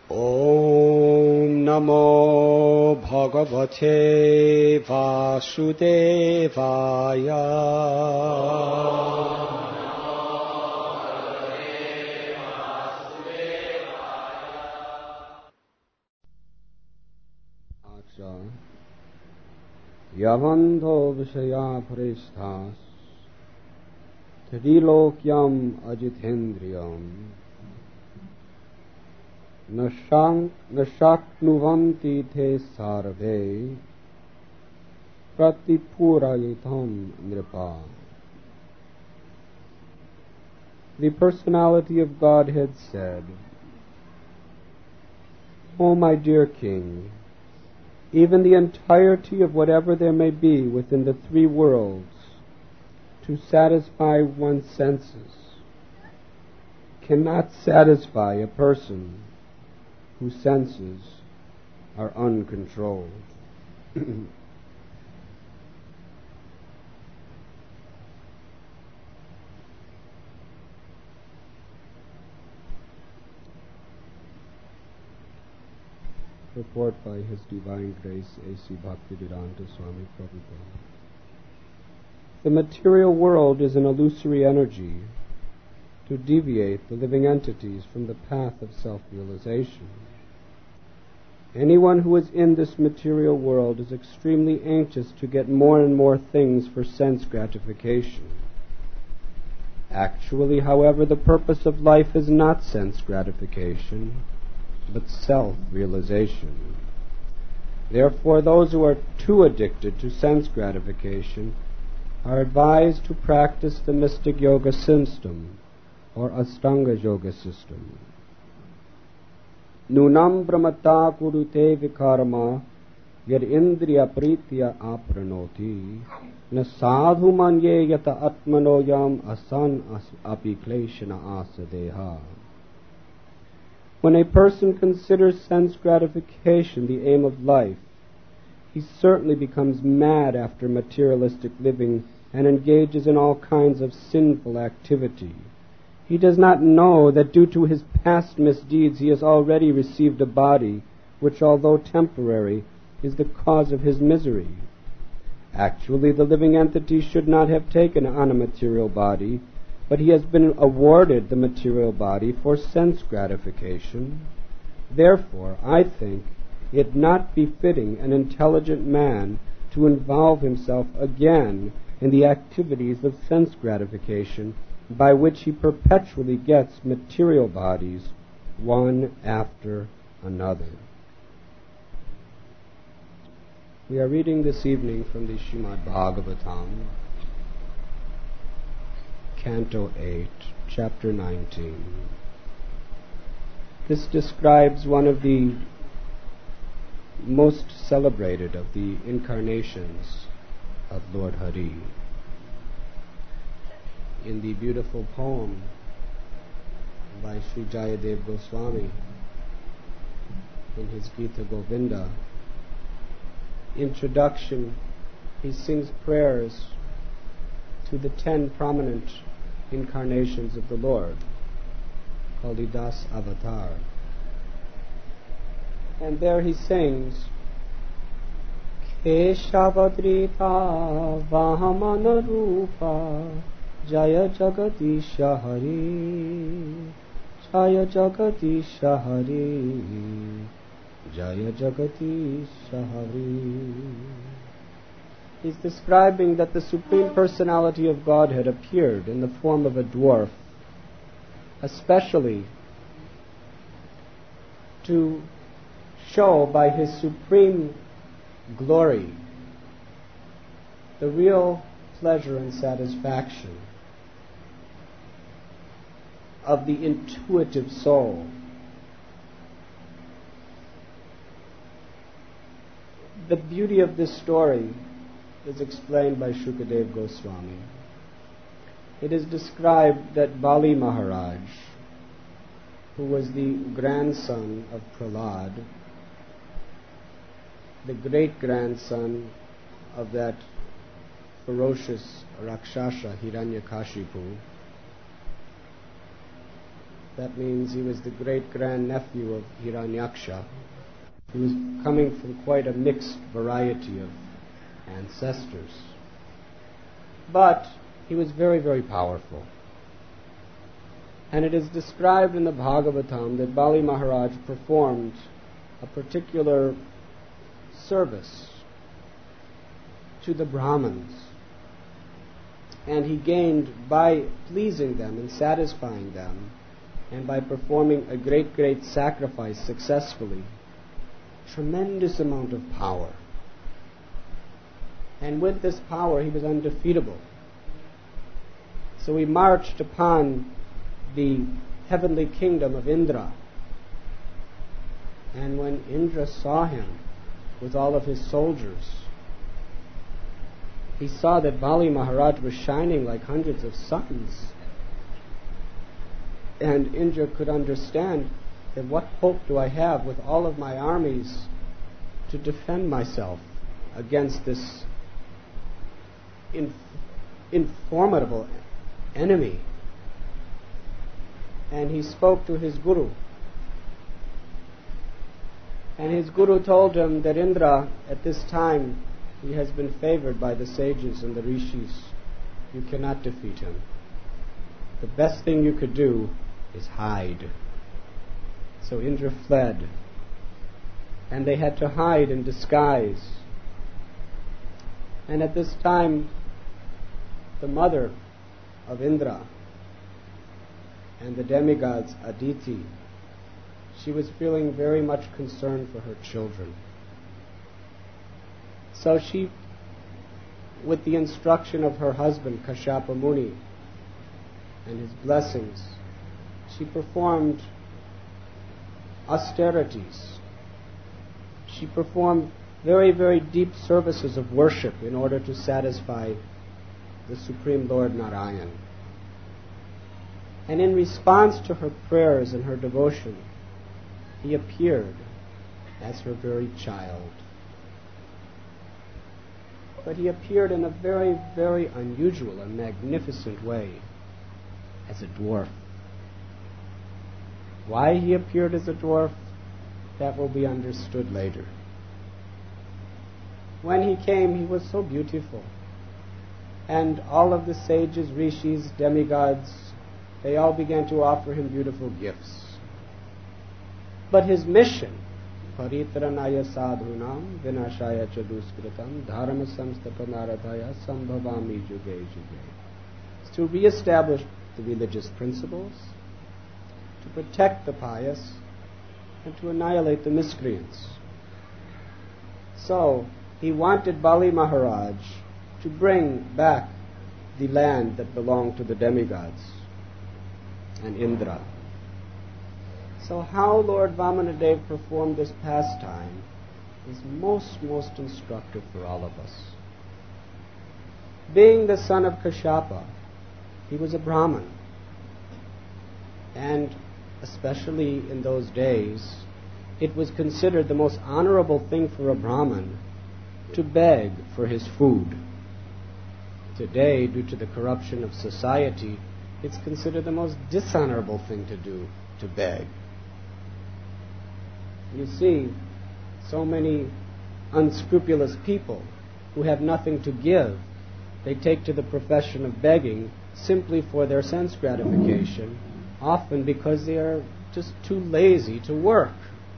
ॐ नमो भगवते वासुदेवाय। यवन्धो विषया परेष्ठाः त्रिलोक्यम् अजितेन्द्रियम् न शक्नुवन्ति ते सर्वे प्रतिपूरयितुं नृपा. The personality of Godhead said, O my dear King, even the entirety of whatever there may be within the three worlds to satisfy one's senses cannot satisfy a person whose senses are uncontrolled. Report by His Divine Grace A.C. Bhaktivedanta Swami Prabhupada. The material world is an illusory energy to deviate the living entities from the path of self-realization. Anyone who is in this material world is extremely anxious to get more and more things for sense gratification. Actually, however, the purpose of life is not sense gratification, but self-realization. Therefore, those who are too addicted to sense gratification are advised to practice the mystic yoga system, or Ashtanga yoga system. Nunam brahmata kurute vikarma yad indriya pritya apranoti na sadhu manye yata atmanoyam asan api kleshana asadeha. When a person considers sense gratification the aim of life, he certainly becomes mad after materialistic living and engages in all kinds of sinful activity. He does not know that due to his past misdeeds he has already received a body which, although temporary, is the cause of his misery. Actually, the living entity should not have taken on a material body, but he has been awarded the material body for sense gratification. Therefore, I think it not befitting an intelligent man to involve himself again in the activities of sense gratification, by which he perpetually gets material bodies one after another. We are reading this evening from the Srimad Bhagavatam, Canto 8, Chapter 19. This describes one of the most celebrated of the incarnations of Lord Hari. In the beautiful poem by Sri Jayadev Goswami in his Gita Govinda introduction, he sings prayers to the 10 prominent incarnations of the Lord, called the Das Avatar. And there he sings, Keshavadrita Vahamana Rupa Jaya Jagadisha Hari, Jaya Jagadisha Hari, Jaya Jagadisha Hari. He's describing that the Supreme Personality of Godhead appeared in the form of a dwarf, especially to show by his supreme glory the real pleasure and satisfaction of the intuitive soul. The beauty of this story is explained by Shukadev Goswami. It is described that Bali Maharaj, who was the grandson of Prahlad, the great-grandson of that ferocious Rakshasa Hiranyakashipu, That means he was the great-grandnephew of Hiranyaksha. He was coming from quite a mixed variety of ancestors. But he was very, very powerful. And it is described in the Bhagavatam that Bali Maharaj performed a particular service to the Brahmins. And he gained, by pleasing them and satisfying them, and by performing a great, great sacrifice successfully, tremendous amount of power. And with this power he was undefeatable. So he marched upon the heavenly kingdom of Indra. And when Indra saw him with all of his soldiers, he saw that Bali Maharaj was shining like hundreds of suns. And Indra could understand that what hope do I have with all of my armies to defend myself against this formidable enemy. And he spoke to his guru. And his guru told him that Indra, at this time, he has been favored by the sages and the rishis. You cannot defeat him. The best thing you could do is hide. So Indra fled. And they had to hide in disguise. And at this time, the mother of Indra and the demigods Aditi, she was feeling very much concerned for her children. So she, with the instruction of her husband Kashyapa Muni and his blessings, she performed austerities. She performed very, very deep services of worship in order to satisfy the Supreme Lord Narayan. And in response to her prayers and her devotion, he appeared as her very child. But he appeared in a very, very unusual and magnificent way, as a dwarf. Why he appeared as a dwarf, that will be understood later. When he came, he was so beautiful. And all of the sages, rishis, demigods, they all began to offer him beautiful gifts. But his mission, Paritranaya sadhunam vinashaya chaduskritam dharma samstapanaradhaya sambhavami juge juge, is to re-establish the religious principles, to protect the pious, and to annihilate the miscreants. So, he wanted Bali Maharaj to bring back the land that belonged to the demigods and Indra. So how Lord Vamanadev performed this pastime is most instructive for all of us. Being the son of Kashyapa, he was a Brahmin. And especially in those days, it was considered the most honorable thing for a Brahmin to beg for his food. Today, due to the corruption of society, it's considered the most dishonorable thing to do, to beg. You see, so many unscrupulous people who have nothing to give, they take to the profession of begging simply for their sense gratification, often because they are just too lazy to work.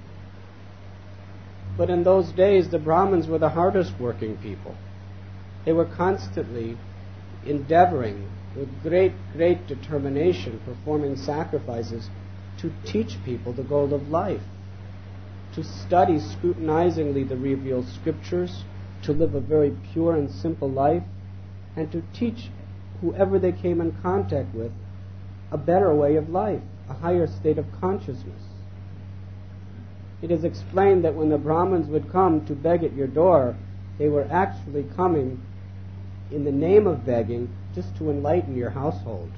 But in those days, the Brahmins were the hardest working people. They were constantly endeavoring with great determination, performing sacrifices to teach people the goal of life, to study scrutinizingly the revealed scriptures, to live a very pure and simple life, and to teach whoever they came in contact with a better way of life, a higher state of consciousness. It is explained that when the Brahmins would come to beg at your door, they were actually coming in the name of begging just to enlighten your household,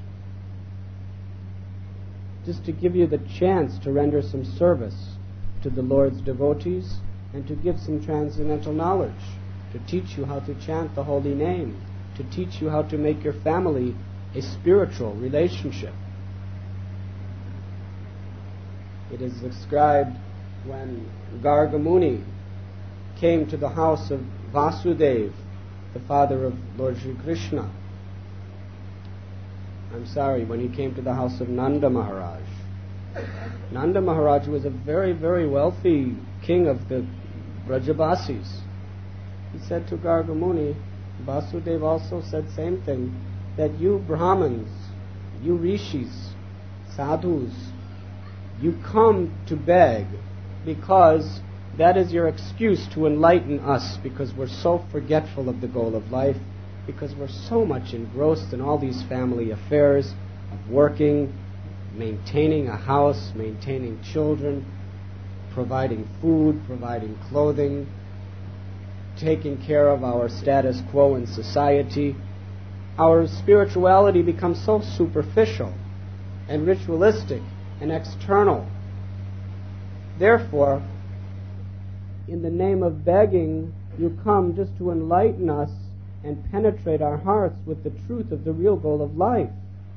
just to give you the chance to render some service to the Lord's devotees and to give some transcendental knowledge, to teach you how to chant the holy name, to teach you how to make your family a spiritual relationship. It is described when Garga Muni came to the house of Vasudeva, the father of Lord Sri Krishna. When he came to the house of Nanda Maharaj. Nanda Maharaj was a very, very wealthy king of the Brajavasis. He said to Garga Muni, Vasudeva also said same thing, that you Brahmins, you Rishis, Sadhus, you come to beg because that is your excuse to enlighten us, because we're so forgetful of the goal of life, because we're so much engrossed in all these family affairs of working, maintaining a house, maintaining children, providing food, providing clothing, taking care of our status quo in society. Our spirituality becomes so superficial and ritualistic and external. Therefore, in the name of begging, you come just to enlighten us and penetrate our hearts with the truth of the real goal of life.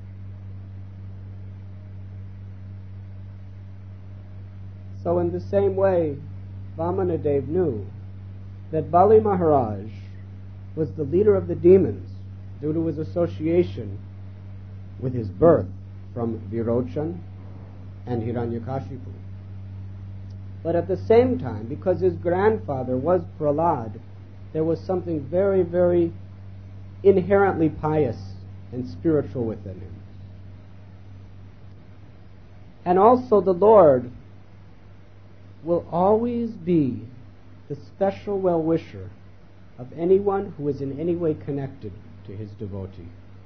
So in the same way, Vamanadev knew that Bali Maharaj was the leader of the demons due to his association with his birth from Virochan and Hiranyakashipu. But at the same time, because his grandfather was Prahlad, there was something very, very inherently pious and spiritual within him. And also the Lord will always be the special well-wisher of anyone who is in any way connected to his devotee.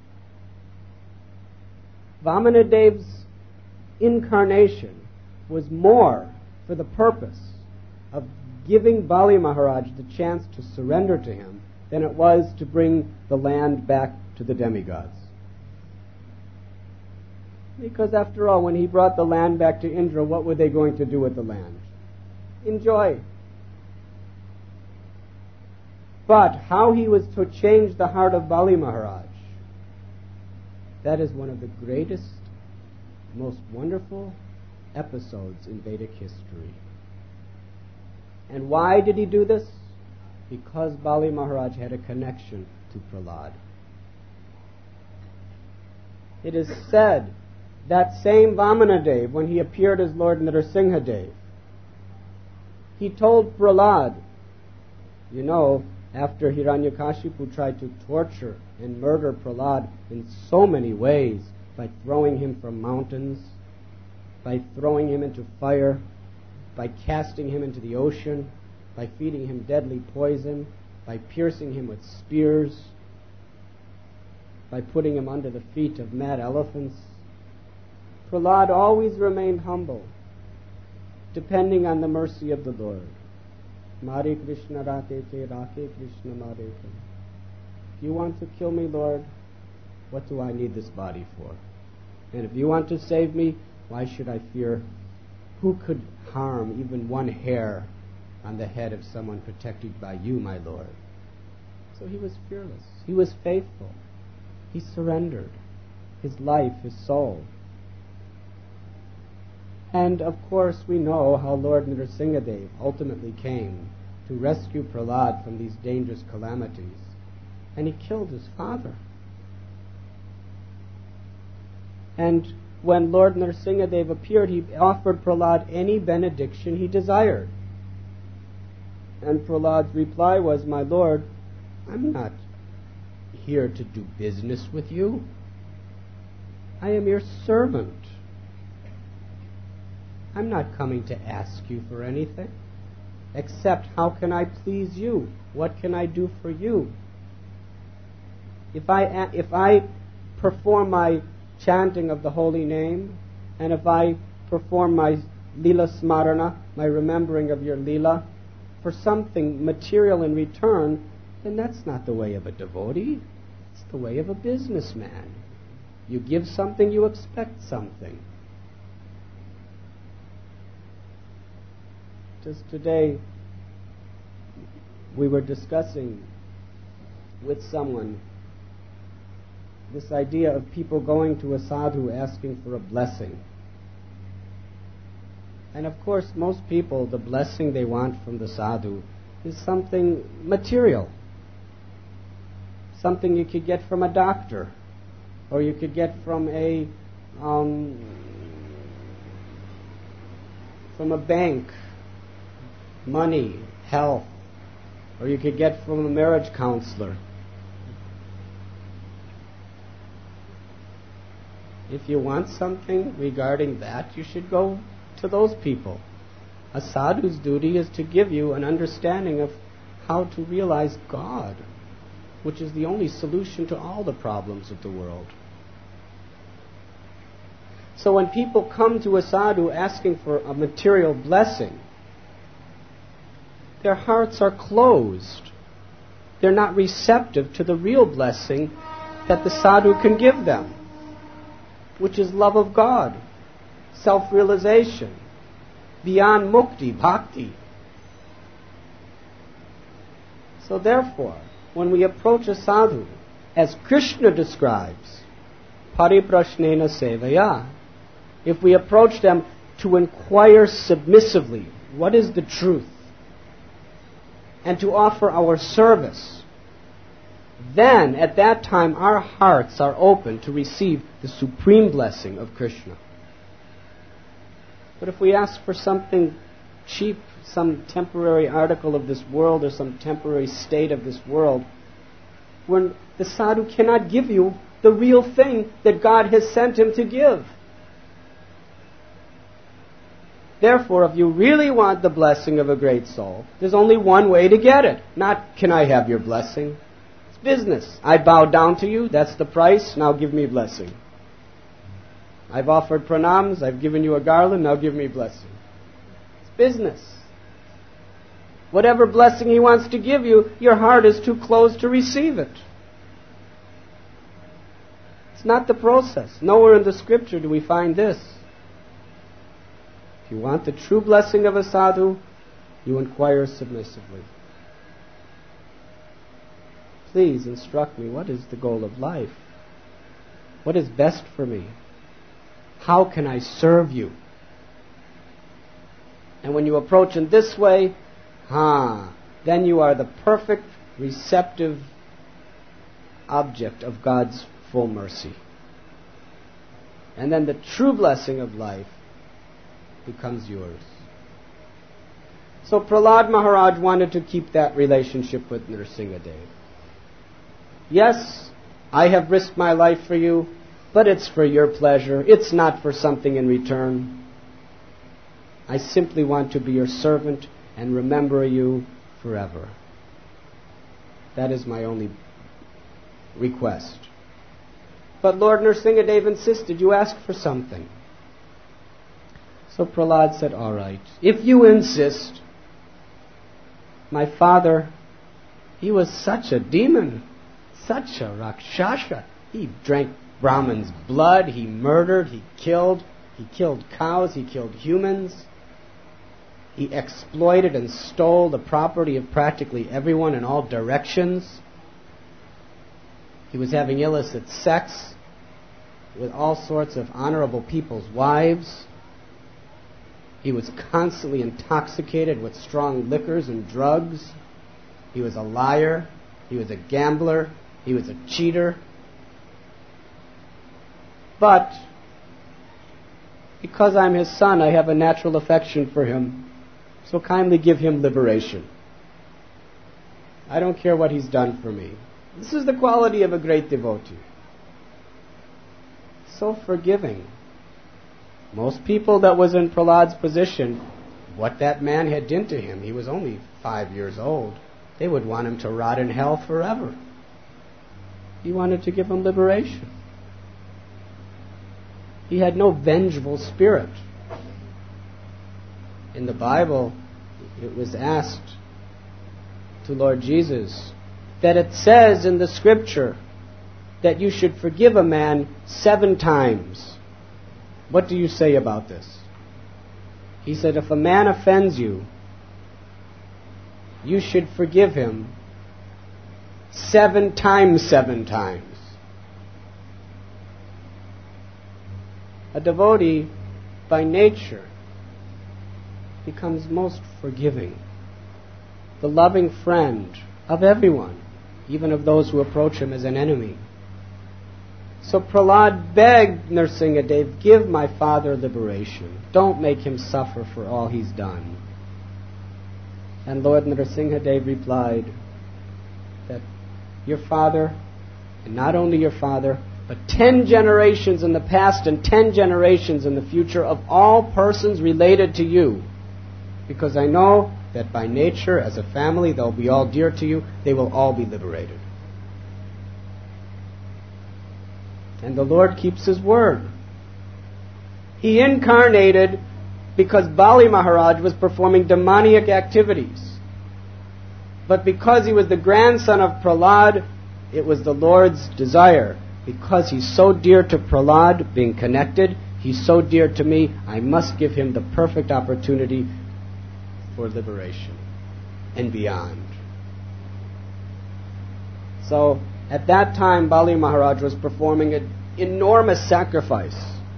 Vamanadev's incarnation was more for the purpose of giving Bali Maharaj the chance to surrender to him than it was to bring the land back to the demigods. Because after all, when he brought the land back to Indra, what were they going to do with the land? Enjoy. But how he was to change the heart of Bali Maharaj, that is one of the greatest, most wonderful episodes in Vedic history. And why did he do this? Because Bali Maharaj had a connection to Prahlad. It is said that same Vamanadev, when he appeared as Lord Nrsimhadev, he told Prahlad, you know, after Hiranyakashipu tried to torture and murder Prahlad in so many ways, by throwing him from mountains, by throwing him into fire, by casting him into the ocean, by feeding him deadly poison, by piercing him with spears, by putting him under the feet of mad elephants, Prahlad always remained humble, depending on the mercy of the Lord. Mare Krishna Rake Te Rake Krishna Mare Te. If you want to kill me, Lord, what do I need this body for? And if you want to save me, why should I fear? Who could harm even one hair on the head of someone protected by you, my Lord? So he was fearless. He was faithful. He surrendered his life, his soul. And of course we know how Lord Nrsimhadev ultimately came to rescue Prahlad from these dangerous calamities. And he killed his father. And when Lord Nrsimhadev appeared, he offered Prahlad any benediction he desired. And Prahlad's reply was, my Lord, I'm not here to do business with you. I am your servant. I'm not coming to ask you for anything, except how can I please you? What can I do for you? If I perform my chanting of the holy name, and if I perform my lila smarana, my remembering of your lila, for something material in return, then that's not the way of a devotee. It's the way of a businessman. You give something, you expect something. Just today, we were discussing with someone this idea of people going to a sadhu asking for a blessing. And of course, most people, the blessing they want from the sadhu is something material. Something you could get from a doctor, or you could get from a bank, money, health, or you could get from a marriage counselor. If you want something regarding that, you should go to those people. A sadhu's duty is to give you an understanding of how to realize God, which is the only solution to all the problems of the world. So when people come to a sadhu asking for a material blessing, their hearts are closed. They're not receptive to the real blessing that the sadhu can give them, which is love of God, self-realization, beyond mukti, bhakti. So therefore, when we approach a sadhu, as Krishna describes, pariprashnena sevaya, if we approach them to inquire submissively, what is the truth, and to offer our service, then at that time our hearts are open to receive the supreme blessing of Krishna. But if we ask for something cheap, some temporary article of this world or some temporary state of this world, when the sadhu cannot give you the real thing that God has sent him to give. Therefore, if you really want the blessing of a great soul, there's only one way to get it. Not, can I have your blessing? It's business. I bow down to you, that's the price, now give me blessing. I've offered pranams, I've given you a garland, now give me blessing. It's business. Whatever blessing he wants to give you, your heart is too closed to receive it. It's not the process. Nowhere in the scripture do we find this. If you want the true blessing of a sadhu, you inquire submissively. Please instruct me, what is the goal of life? What is best for me? How can I serve you? And when you approach in this way, then you are the perfect, receptive object of God's full mercy. And then the true blessing of life becomes yours. So Prahlad Maharaj wanted to keep that relationship with Nrsingadev. Yes, I have risked my life for you, but it's for your pleasure. It's not for something in return. I simply want to be your servant and remember you forever. That is my only request. But Lord Nrsingadev insisted, you ask for something. So Prahlad said, all right, if you insist. My father, he was such a demon, such a rakshasa. He drank Brahman's blood, he murdered, he killed cows, he killed humans. He exploited and stole the property of practically everyone in all directions. He was having illicit sex with all sorts of honorable people's wives. He was constantly intoxicated with strong liquors and drugs. He was a liar. He was a gambler. He was a cheater. But because I'm his son, I have a natural affection for him. So kindly give him liberation. I don't care what he's done for me. This is the quality of a great devotee. So forgiving. Most people that was in Prahlad's position, what that man had done to him, he was only 5 years old, they would want him to rot in hell forever. He wanted to give him liberation. He had no vengeful spirit. In the Bible, it was asked to Lord Jesus that it says in the scripture that you should forgive a man 7 times. What do you say about this? He said, if a man offends you, you should forgive him 7 times 7 times. A devotee, by nature, becomes most forgiving, the loving friend of everyone, even of those who approach him as an enemy. So Prahlad begged Nrsingadev, give my father liberation. Don't make him suffer for all he's done. And Lord Nrsingadev replied that your father, and not only your father, but 10 generations in the past and 10 generations in the future of all persons related to you, because I know that by nature, as a family, they'll be all dear to you, they will all be liberated. And the Lord keeps His word. He incarnated because Bali Maharaj was performing demoniac activities. But because he was the grandson of Prahlad, it was the Lord's desire. Because he's so dear to Prahlad, being connected, he's so dear to me, I must give him the perfect opportunity for liberation and beyond. So, at that time, Bali Maharaj was performing an enormous sacrifice.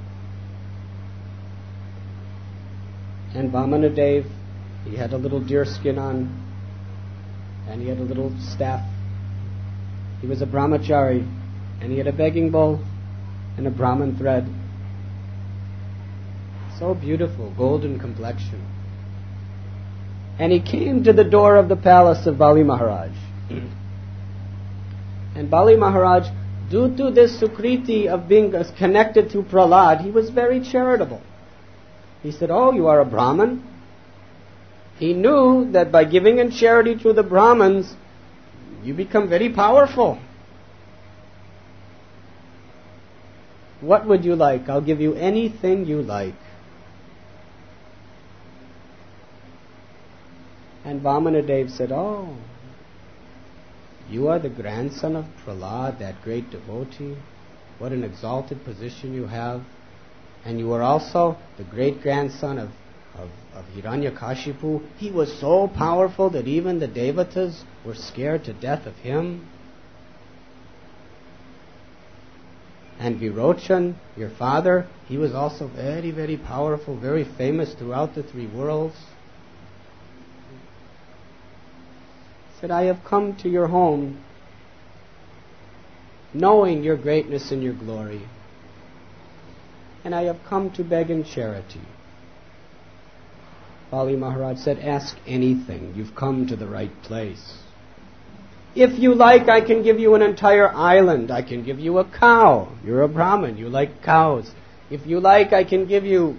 And Vamanadev, he had a little deer skin on, and he had a little staff. He was a brahmachari, and he had a begging bowl and a Brahman thread. So beautiful, golden complexion. And he came to the door of the palace of Bali Maharaj. And Bali Maharaj, due to this sukriti of being connected to Prahlad, he was very charitable. He said, oh, you are a Brahmin? He knew that by giving in charity to the Brahmins, you become very powerful. What would you like? I'll give you anything you like. And Vamanadev said, oh, you are the grandson of Prahlad, that great devotee. What an exalted position you have. And you are also the great-grandson of Hiranyakashipu. He was so powerful that even the Devatas were scared to death of him. And Virochan, your father, he was also very, very powerful, very famous throughout the 3 worlds. He said, I have come to your home knowing your greatness and your glory. And I have come to beg in charity. Bali Maharaj said, ask anything. You've come to the right place. If you like, I can give you an entire island. I can give you a cow. You're a Brahmin. You like cows. If you like, I can give you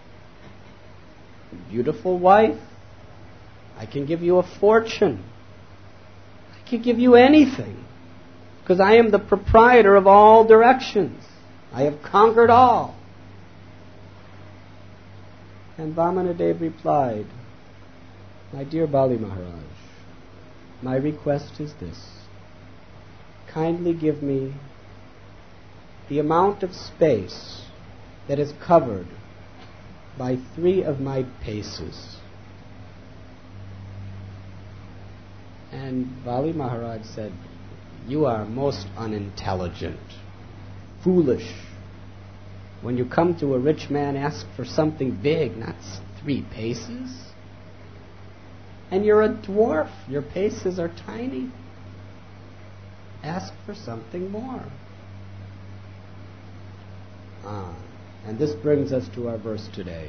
a beautiful wife. I can give you a fortune. I can give you anything. Because I am the proprietor of all directions. I have conquered all. And Vamanadev replied, my dear Bali Maharaj, my request is this. Kindly give me the amount of space that is covered by 3 of my paces. And Bali Maharaj said, you are most unintelligent, foolish. When you come to a rich man, ask for something big, not 3 paces. And you're a dwarf. Your paces are tiny. Ask for something more. And this brings us to our verse today.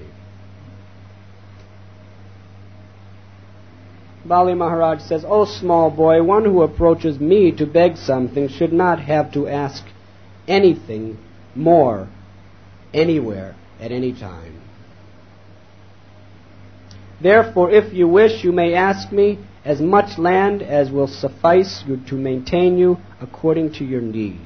Bali Maharaj says, O small boy, one who approaches me to beg something should not have to ask anything more anywhere at any time. Therefore, if you wish, you may ask me as much land as will suffice you to maintain you according to your needs.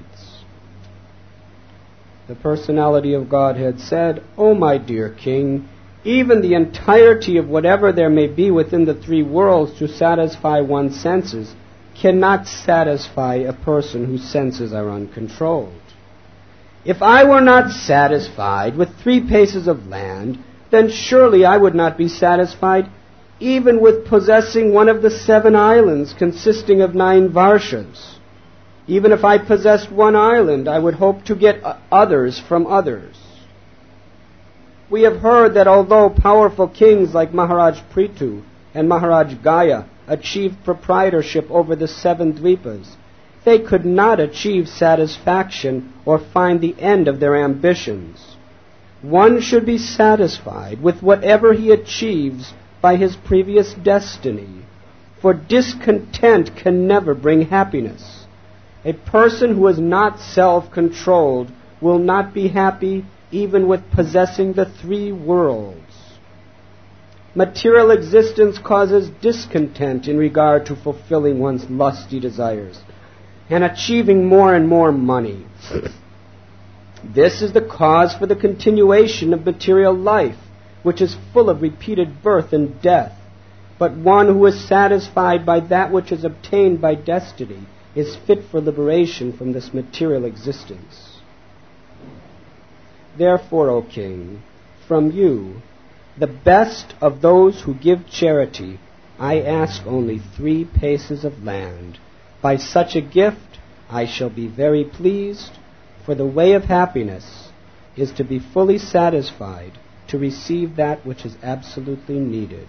The personality of Godhead said, O my dear king, even the entirety of whatever there may be within the 3 worlds to satisfy one's senses cannot satisfy a person whose senses are uncontrolled. If I were not satisfied with 3 paces of land, then surely I would not be satisfied even with possessing one of the 7 islands consisting of 9 varshas. Even if I possessed one island, I would hope to get others from others. We have heard that although powerful kings like Maharaj Prithu and Maharaj Gaya achieved proprietorship over the 7 Dvipas, they could not achieve satisfaction or find the end of their ambitions. One should be satisfied with whatever he achieves by his previous destiny, for discontent can never bring happiness. A person who is not self-controlled will not be happy even with possessing the 3 worlds. Material existence causes discontent in regard to fulfilling one's lusty desires and achieving more and more money. This is the cause for the continuation of material life, which is full of repeated birth and death. But one who is satisfied by that which is obtained by destiny is fit for liberation from this material existence. Therefore, O King, from you, the best of those who give charity, I ask only 3 paces of land. By such a gift I shall be very pleased, for the way of happiness is to be fully satisfied, to receive that which is absolutely needed.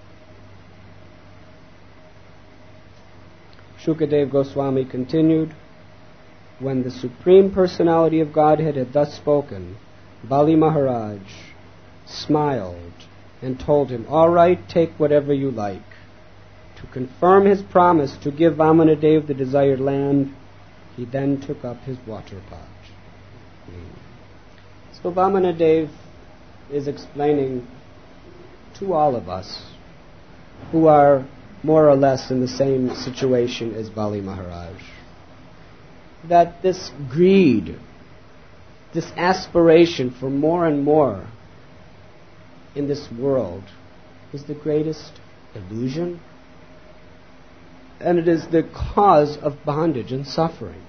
Shukadev Goswami continued, when the Supreme Personality of Godhead had thus spoken, Bali Maharaj smiled and told him, all right, take whatever you like. To confirm his promise to give Vamanadev the desired land, he then took up his water pot. So Vamanadev is explaining to all of us who are more or less in the same situation as Bali Maharaj, that this greed, this aspiration for more and more in this world is the greatest illusion, and it is the cause of bondage and suffering.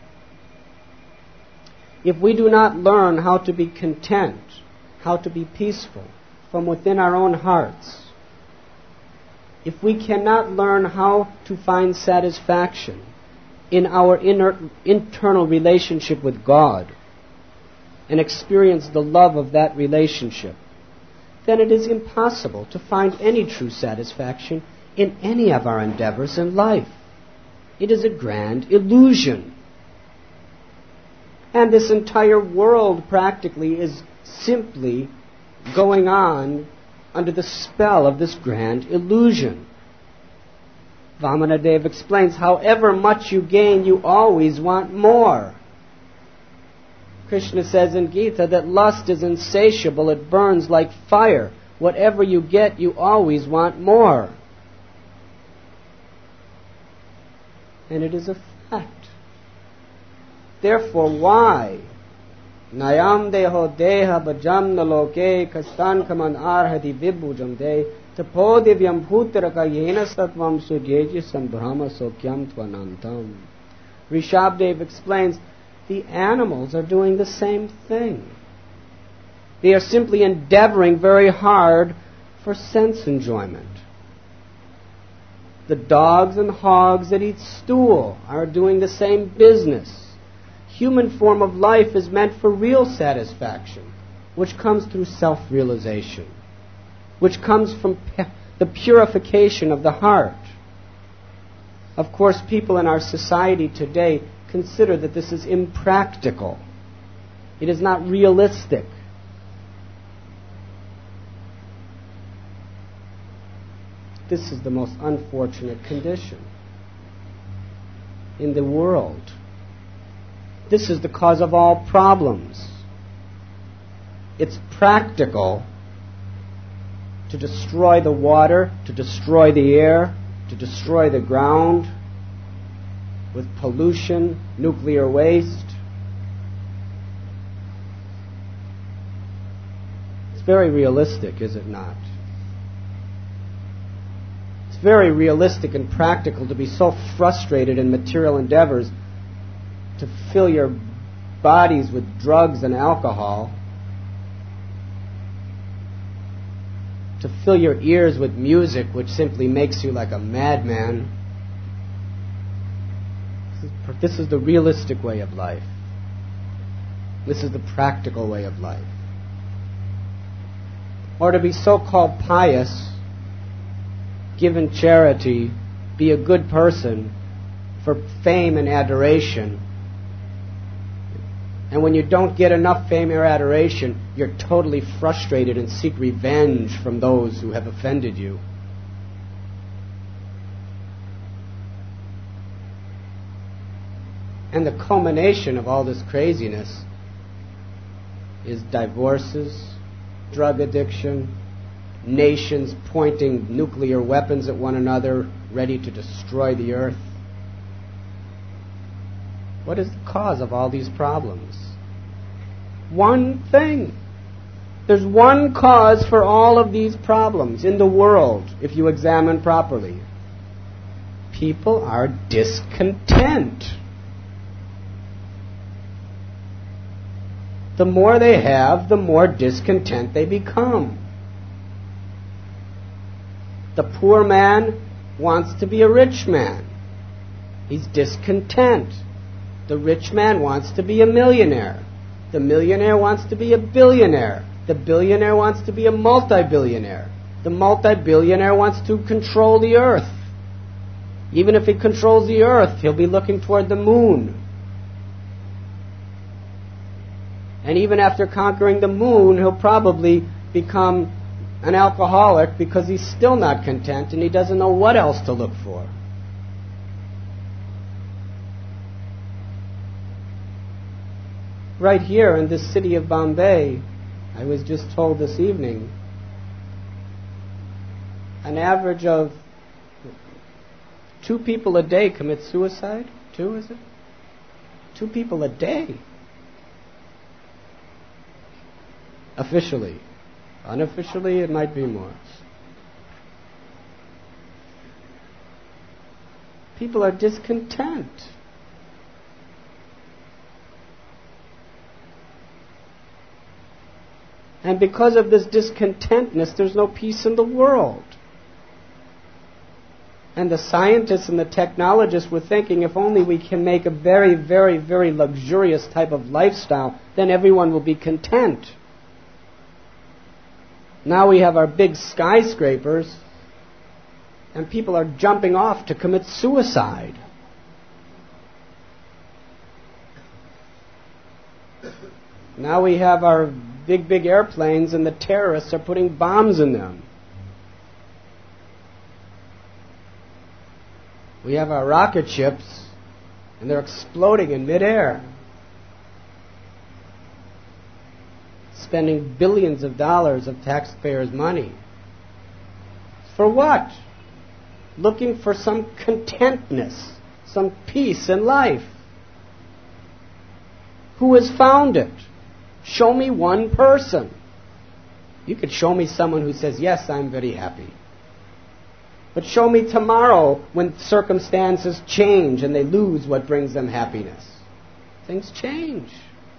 If we do not learn how to be content, how to be peaceful from within our own hearts, if we cannot learn how to find satisfaction in our internal relationship with God and experience the love of that relationship, then it is impossible to find any true satisfaction in any of our endeavors in life. It is a grand illusion. And this entire world practically is simply going on under the spell of this grand illusion. Vamanadev explains, however much you gain, you always want more. Krishna says in Gita that lust is insatiable, it burns like fire. Whatever you get, you always want more. And it is a fact. Therefore, why? Nayam deho deha bhajam naloke kastan kaman arhati vibhujam de tapo divyam bhutaraka yena satvam sujeji sambrahma sokyam tvanantam. Rishabdev explains, the animals are doing the same thing. They are simply endeavoring very hard for sense enjoyment. The dogs and hogs that eat stool are doing the same business. Human form of life is meant for real satisfaction, which comes through self-realization, which comes from the purification of the heart. Of course, people in our society today consider that this is impractical. It is not realistic. This is the most unfortunate condition in the world. This is the cause of all problems. It's practical to destroy the water, to destroy the air, to destroy the ground with pollution, nuclear waste. It's very realistic, is it not? It's very realistic and practical to be so frustrated in material endeavors to fill your bodies with drugs and alcohol, to fill your ears with music which simply makes you like a madman. This is the realistic way of life. This is the practical way of life. or to be so-called pious, give in charity, be a good person for fame and adoration. And when you don't get enough fame or adoration, you're totally frustrated and seek revenge from those who have offended you. And the culmination of all this craziness is divorces, drug addiction, nations pointing nuclear weapons at one another, ready to destroy the earth. What is the cause of all these problems? One thing. There's one cause for all of these problems in the world, if you examine properly. People are discontent. The more they have, the more discontent they become. The poor man wants to be a rich man. He's discontent. The rich man wants to be a millionaire. The millionaire wants to be a billionaire. The billionaire wants to be a multi-billionaire. The multi-billionaire wants to control the earth. Even if he controls the earth, he'll be looking toward the moon. And even after conquering the moon, he'll probably become an alcoholic because he's still not content and he doesn't know what else to look for. Right here in this city of Bombay, I was just told this evening, an average of 2 people a day commit suicide. 2, is it? 2 people a day. Officially. Unofficially, it might be more. People are discontent. And because of this discontentness, there's no peace in the world. And the scientists and the technologists were thinking, if only we can make a very, very, very luxurious type of lifestyle, then everyone will be content. Now we have our big skyscrapers, and people are jumping off to commit suicide. Now we have our big, big airplanes, and the terrorists are putting bombs in them. We have our rocket ships, and they're exploding in midair. Spending billions of dollars of taxpayers' money. For what? Looking for some contentness, some peace in life. Who has found it? Show me one person. You could show me someone who says, yes, I'm very happy. But show me tomorrow when circumstances change and they lose what brings them happiness. Things change.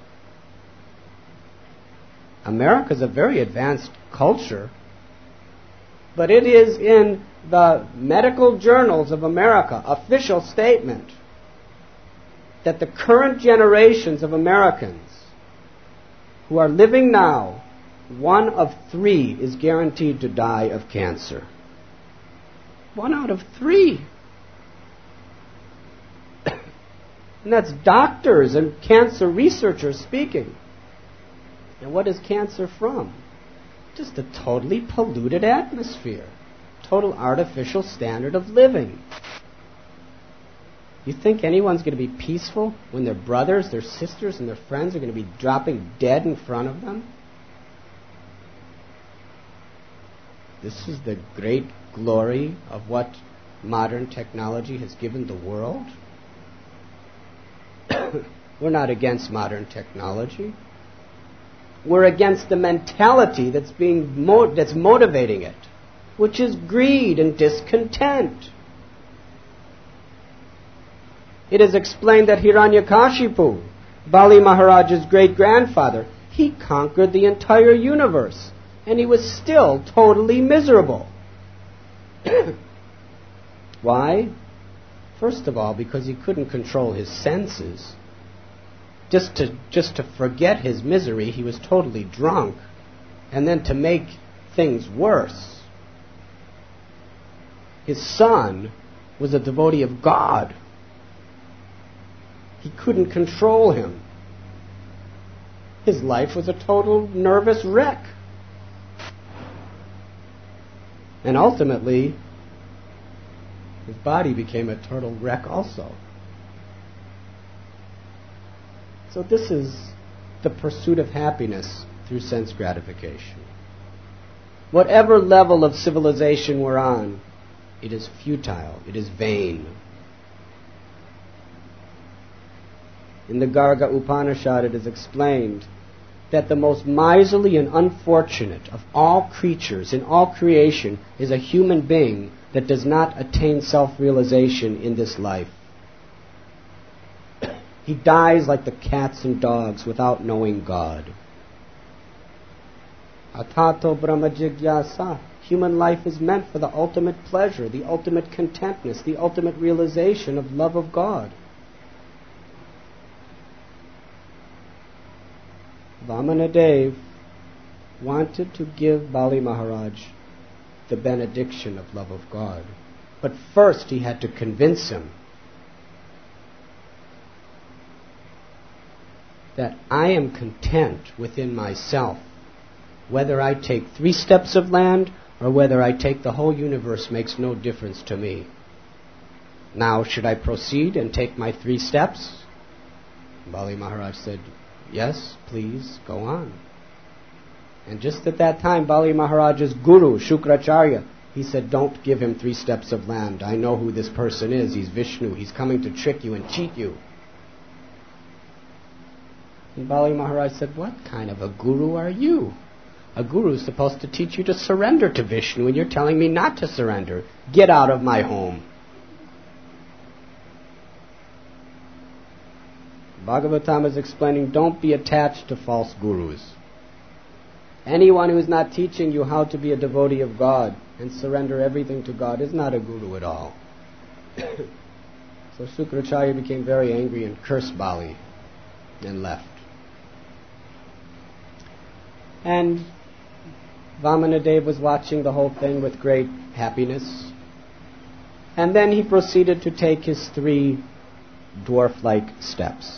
America's a very advanced culture, but it is in the medical journals of America, official statement, that the current generations of Americans who are living now, 1 of 3 is guaranteed to die of cancer. 1 out of 3. And that's doctors and cancer researchers speaking. And what is cancer from? Just a totally polluted atmosphere. Total artificial standard of living. You think anyone's going to be peaceful when their brothers, their sisters, and their friends are going to be dropping dead in front of them? This is the great glory of what modern technology has given the world. We're not against modern technology. We're against the mentality that's motivating it, which is greed and discontent. It is explained that Hiranyakashipu, Bali Maharaj's great-grandfather, he conquered the entire universe, and he was still totally miserable. Why? First of all, because he couldn't control his senses. Just to forget his misery, he was totally drunk. And then to make things worse. His son was a devotee of God. He couldn't control him. His life was a total nervous wreck. And ultimately, his body became a total wreck also. So this is the pursuit of happiness through sense gratification. Whatever level of civilization we're on, it is futile, it is vain. In the Garga Upanishad it is explained that the most miserly and unfortunate of all creatures in all creation is a human being that does not attain self-realization in this life. He dies like the cats and dogs without knowing God. Atato Brahma Jigyasa. Human life is meant for the ultimate pleasure, the ultimate contentness, the ultimate realization of love of God. Vamanadev wanted to give Bali Maharaj the benediction of love of God. But first he had to convince him that I am content within myself, whether I take 3 steps of land or whether I take the whole universe makes no difference to me. Now, should I proceed and take my 3 steps? Bali Maharaj said, yes, please, go on. And just at that time, Bali Maharaj's guru, Shukracharya, he said, don't give him 3 steps of land. I know who this person is. He's Vishnu. He's coming to trick you and cheat you. And Bali Maharaj said, what kind of a guru are you? A guru is supposed to teach you to surrender to Vishnu, and you're telling me not to surrender. Get out of my home. Bhagavatam is explaining, don't be attached to false gurus. Anyone who is not teaching you how to be a devotee of God and surrender everything to God is not a guru at all. So Shukracharya became very angry and cursed Bali and left. And Vamanadev was watching the whole thing with great happiness. And then he proceeded to take his 3 dwarf-like steps.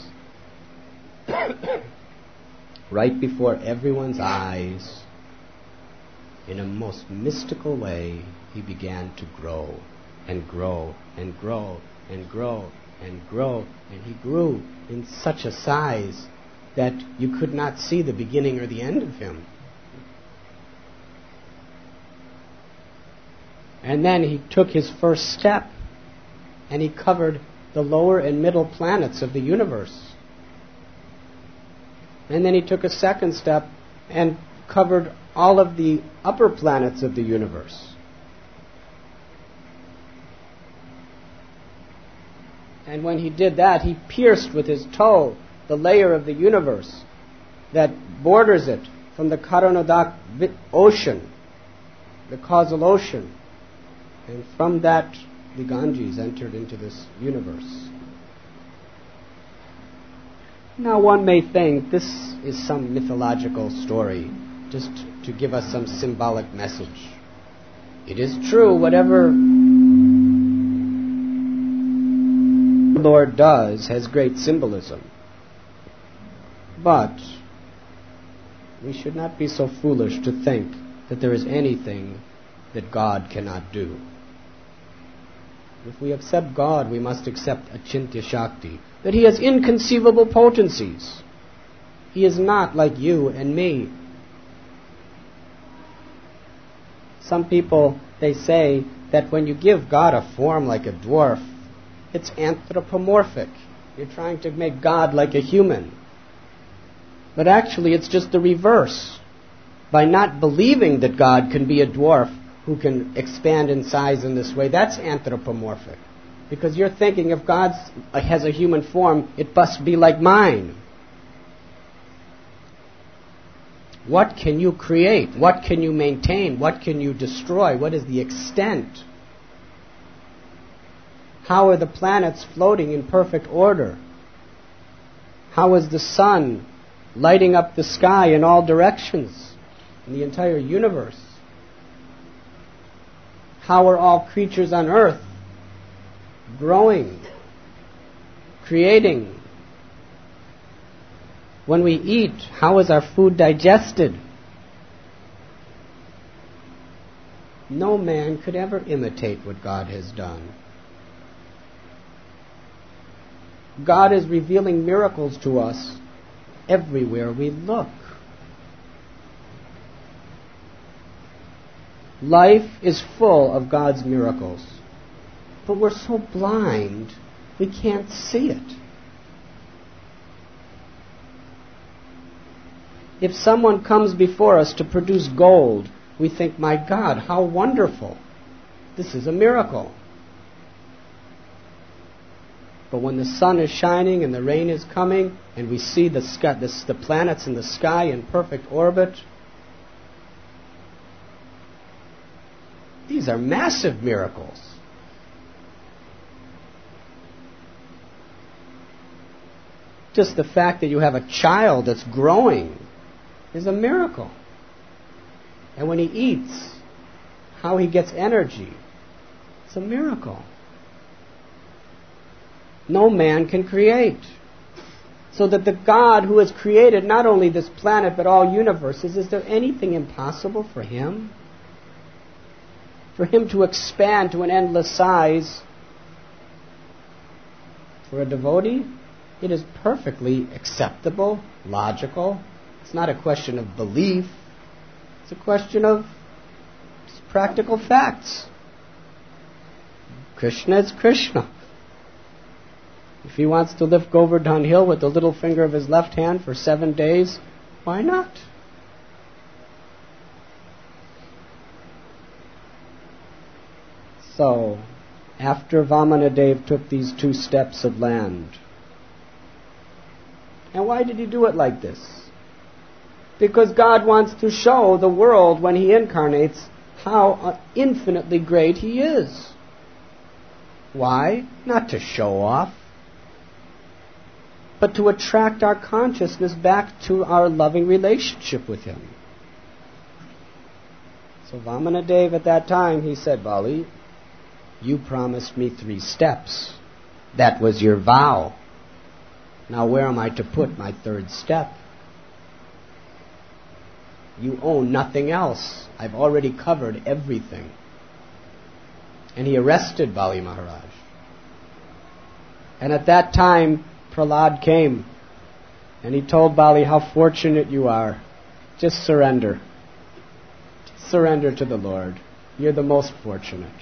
Right before everyone's eyes, in a most mystical way, he began to grow and grow and grow and grow and grow. And he grew in such a size that you could not see the beginning or the end of him. And then he took his first step, and he covered the lower and middle planets of the universe. And then he took a second step and covered all of the upper planets of the universe. And when he did that, he pierced with his toe the layer of the universe that borders it from the Karanodak ocean, the causal ocean. And from that, the Ganges entered into this universe. Now one may think this is some mythological story, just to give us some symbolic message. It is true, whatever the Lord does has great symbolism. But we should not be so foolish to think that there is anything that God cannot do. If we accept God, we must accept Achintya Shakti, that He has inconceivable potencies. He is not like you and me. Some people, they say that when you give God a form like a dwarf, it's anthropomorphic. You're trying to make God like a human. But actually it's just the reverse. By not believing that God can be a dwarf who can expand in size in this way, that's anthropomorphic. Because you're thinking if God has a human form, it must be like mine. What can you create? What can you maintain? What can you destroy? What is the extent? How are the planets floating in perfect order? How is the sun lighting up the sky in all directions in the entire universe? How are all creatures on earth growing, creating? When we eat, how is our food digested? No man could ever imitate what God has done. God is revealing miracles to us everywhere we look. Life is full of God's miracles, but we're so blind we can't see it. If someone comes before us to produce gold, we think, my God, how wonderful. This is a miracle. But when the sun is shining and the rain is coming and we see the planets in the sky in perfect orbit, these are massive miracles. Just the fact that you have a child that's growing is a miracle. And when he eats, how he gets energy, it's a miracle. No man can create. So that the God who has created not only this planet but all universes, is there anything impossible for him? For him to expand to an endless size, for a devotee, it is perfectly acceptable, logical. It's not a question of belief. It's a question of practical facts. Krishna is Krishna. If he wants to lift Govardhan Hill with the little finger of his left hand for 7 days, why not? So, after Vamanadev took these 2 steps of land, and why did he do it like this? Because God wants to show the world when he incarnates how infinitely great he is. Why? Not to show off, but to attract our consciousness back to our loving relationship with him. So Vamanadev at that time, he said, Bali, you promised me 3 steps. That was your vow. Now where am I to put my 3rd step? You own nothing else. I've already covered everything. And he arrested Bali Maharaj. And at that time, Prahlad came and he told Bali, how fortunate you are. Just surrender. Just surrender to the Lord. You're the most fortunate.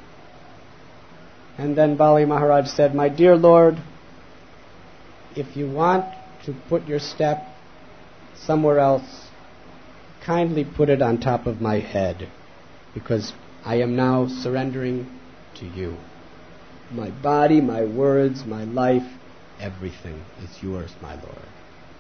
And then Bali Maharaj said, my dear Lord, if you want to put your step somewhere else, kindly put it on top of my head, because I am now surrendering to you. My body, my words, my life, everything is yours, my Lord.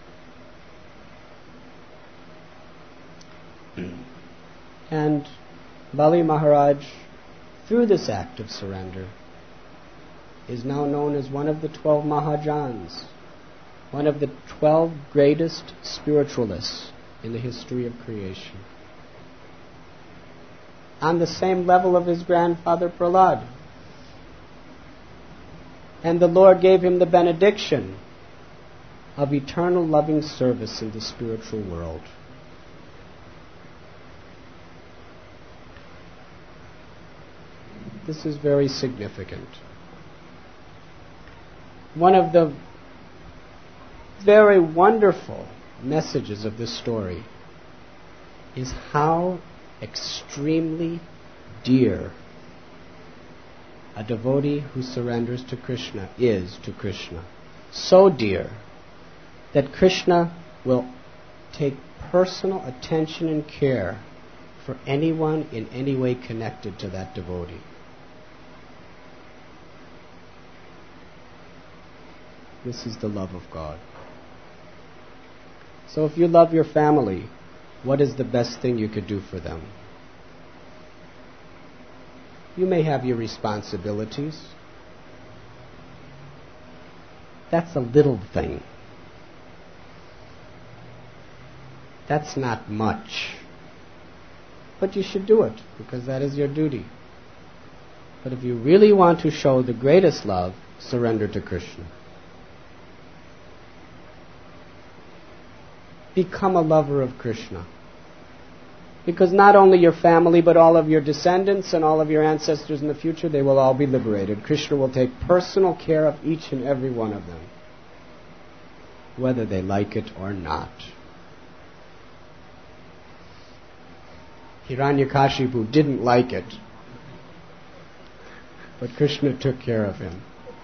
And Bali Maharaj, through this act of surrender, is now known as one of the 12 Mahajans, one of the 12 greatest spiritualists in the history of creation. On the same level of his grandfather Prahlad. And the Lord gave him the benediction of eternal loving service in the spiritual world. This is very significant. One of the very wonderful messages of this story is how extremely dear a devotee who surrenders to Krishna is to Krishna. So dear that Krishna will take personal attention and care for anyone in any way connected to that devotee. This is the love of God. So if you love your family, what is the best thing you could do for them? You may have your responsibilities. That's a little thing. That's not much. But you should do it, because that is your duty. But if you really want to show the greatest love, surrender to Krishna. Become a lover of Krishna. Because not only your family, but all of your descendants and all of your ancestors in the future, they will all be liberated. Krishna will take personal care of each and every one of them, whether they like it or not. Hiranyakashipu didn't like it, but Krishna took care of him.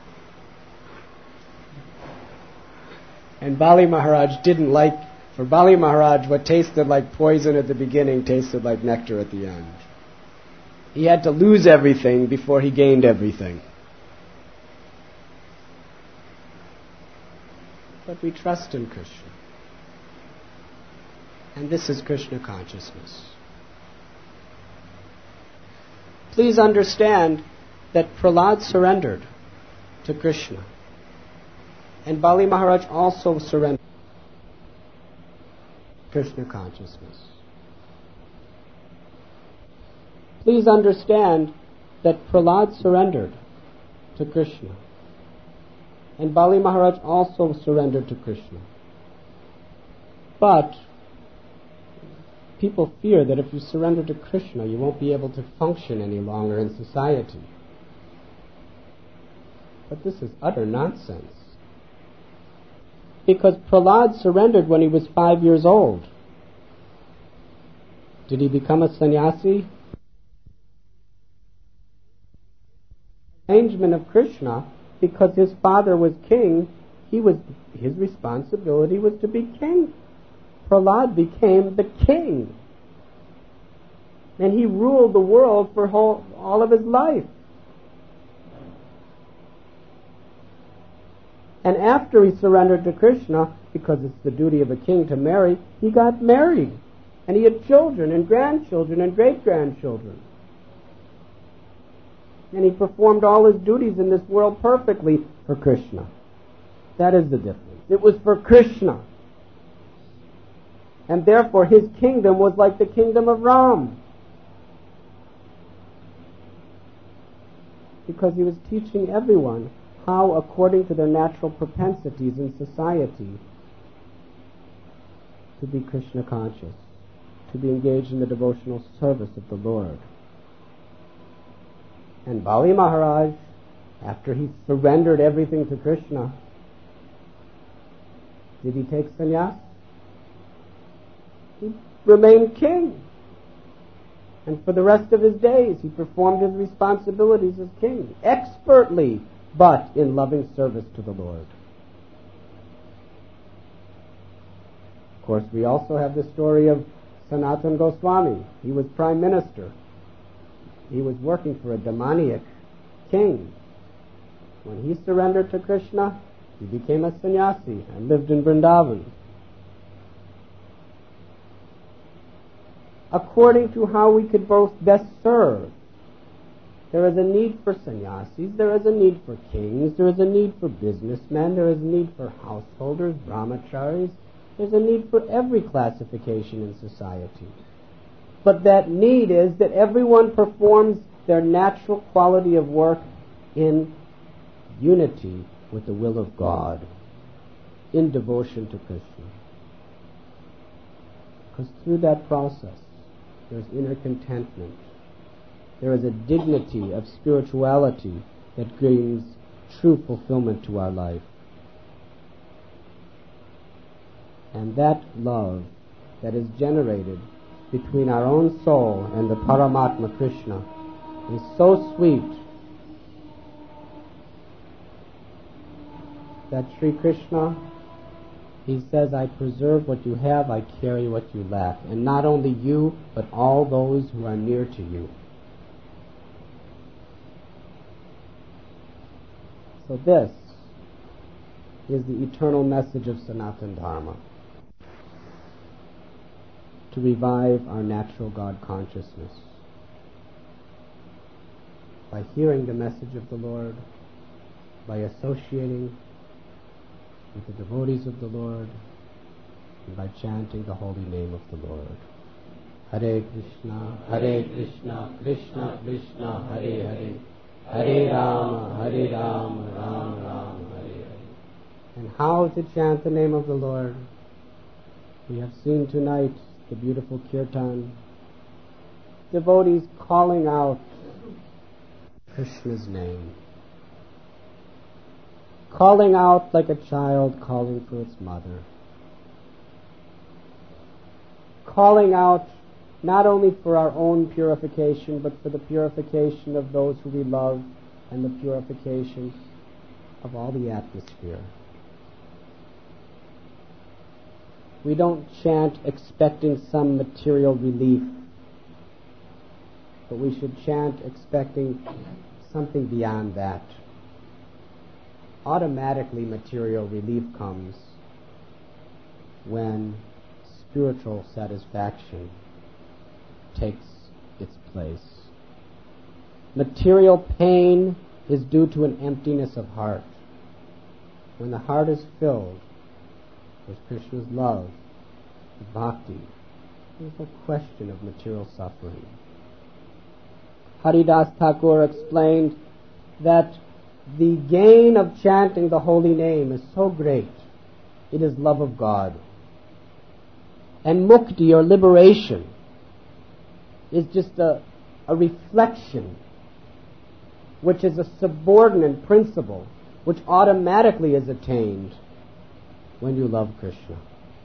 And Bali Maharaj didn't like, for Bali Maharaj, what tasted like poison at the beginning tasted like nectar at the end. He had to lose everything before he gained everything. But we trust in Krishna. And this is Krishna consciousness. Please understand that Prahlad surrendered to Krishna. And Bali Maharaj also surrendered to Krishna consciousness. Please understand that Prahlad surrendered to Krishna. And Bali Maharaj also surrendered to Krishna. But people fear that if you surrender to Krishna, you won't be able to function any longer in society. But this is utter nonsense. Because Prahlad surrendered when he was 5 years old. Did he become a sannyasi? Arrangement of Krishna, because his father was king, his responsibility was to be king. Prahlad became the king. And he ruled the world for all of his life. And after he surrendered to Krishna, because it's the duty of a king to marry, he got married. And he had children and grandchildren and great-grandchildren. And he performed all his duties in this world perfectly for Krishna. That is the difference. It was for Krishna. And therefore his kingdom was like the kingdom of Ram. Because he was teaching everyone how, according to their natural propensities in society, to be Krishna conscious, to be engaged in the devotional service of the Lord. And Bali Maharaj, after he surrendered everything to Krishna, did he take sannyas? He remained king. And for the rest of his days, he performed his responsibilities as king, expertly, but in loving service to the Lord. Of course, we also have the story of Sanatana Goswami. He was prime minister. He was working for a demoniac king. When he surrendered to Krishna, he became a sannyasi and lived in Vrindavan. According to how we could both best serve. There is a need for sannyasis, there is a need for kings, there is a need for businessmen, there is a need for householders, brahmacharis, there's a need for every classification in society. But that need is that everyone performs their natural quality of work in unity with the will of God, in devotion to Krishna. Because through that process, there's inner contentment. There is a dignity of spirituality that brings true fulfillment to our life. And that love that is generated between our own soul and the Paramatma Krishna is so sweet that Sri Krishna, he says, I preserve what you have, I carry what you lack. And not only you, but all those who are near to you. So this is the eternal message of Sanatana Dharma. To revive our natural God consciousness. By hearing the message of the Lord, by associating with the devotees of the Lord, and by chanting the holy name of the Lord. Hare Krishna, Krishna Krishna, Hare Hare, Hare Rama, Hare Rama, Rama Rama, Hare Hare. And how to chant the name of the Lord? We have seen tonight the beautiful kirtan. Devotees calling out Krishna's name. Calling out like a child calling for its mother. Calling out not only for our own purification, but for the purification of those who we love and the purification of all the atmosphere. We don't chant expecting some material relief, but we should chant expecting something beyond that. Automatically material relief comes when spiritual satisfaction takes its place. Material pain is due to an emptiness of heart. When the heart is filled with Krishna's love, with bhakti, there's no question of material suffering. Haridas Thakur explained that the gain of chanting the holy name is so great. It is love of God. And mukti, or liberation, is just a reflection, which is a subordinate principle, which automatically is attained when you love Krishna.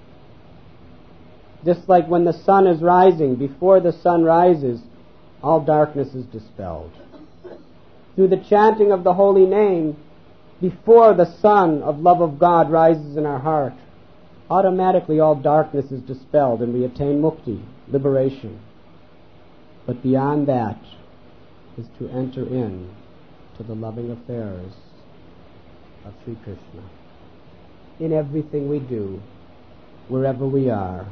Just like when the sun is rising, before the sun rises, all darkness is dispelled. Through the chanting of the holy name, before the sun of love of God rises in our heart, automatically all darkness is dispelled and we attain mukti, liberation. But beyond that is to enter in to the loving affairs of Sri Krishna. In everything we do, wherever we are,